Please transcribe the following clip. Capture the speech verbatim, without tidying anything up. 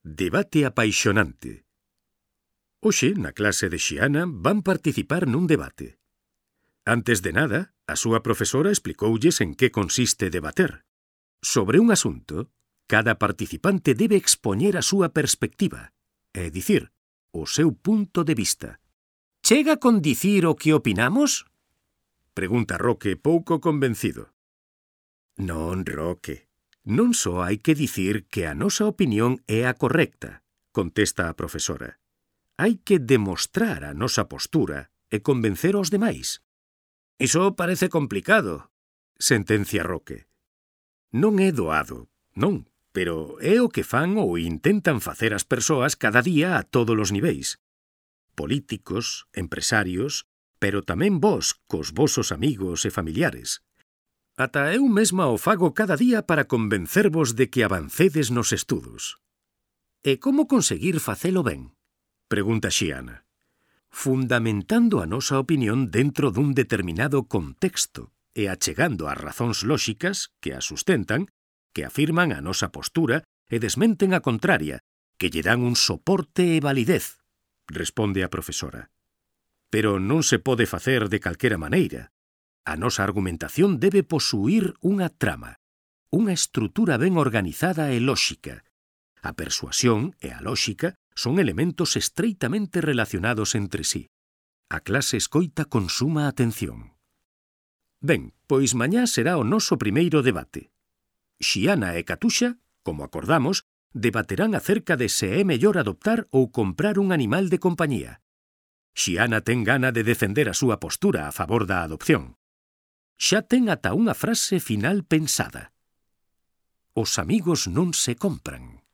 Debate apaixonante. Hoxe, na clase de Xiana, van participar nun debate. Antes de nada, a súa profesora explicoulles en que consiste debater. Sobre un asunto, cada participante debe expoñer a súa perspectiva, é dicir, o seu punto de vista. Chega con dicir o que opinamos? Pregunta Roque, pouco convencido. Non, Roque. Non só hai que dicir que a nosa opinión é a correcta, contesta a profesora. Hai que demostrar a nosa postura e convencer aos demais. Iso parece complicado, sentencia Roque. Non é doado, non, pero é o que fan ou intentan facer as persoas cada día a todos os niveis. Políticos, empresarios, pero tamén vós, cos vosos amigos e familiares. Ata eu mesma o fago cada día para convencervos de que avancedes nos estudos. E como conseguir facelo ben? Pregunta Xiana. Fundamentando a nosa opinión dentro dun determinado contexto e achegando as razóns lóxicas que a sustentan, que afirman a nosa postura e desmenten a contraria, que lle dan un soporte e validez, responde a profesora. Pero non se pode facer de calquera maneira. A nosa argumentación debe posuír unha trama, unha estrutura ben organizada e lóxica. A persuasión e a lóxica son elementos estreitamente relacionados entre sí. A clase escoita con suma atención. Ben, pois mañá será o noso primeiro debate. Xiana e Catuxa, como acordamos, debaterán acerca de se é mellor adoptar ou comprar un animal de compañía. Xiana ten gana de defender a súa postura a favor da adopción. Xa ten ata unha frase final pensada. Os amigos non se compran.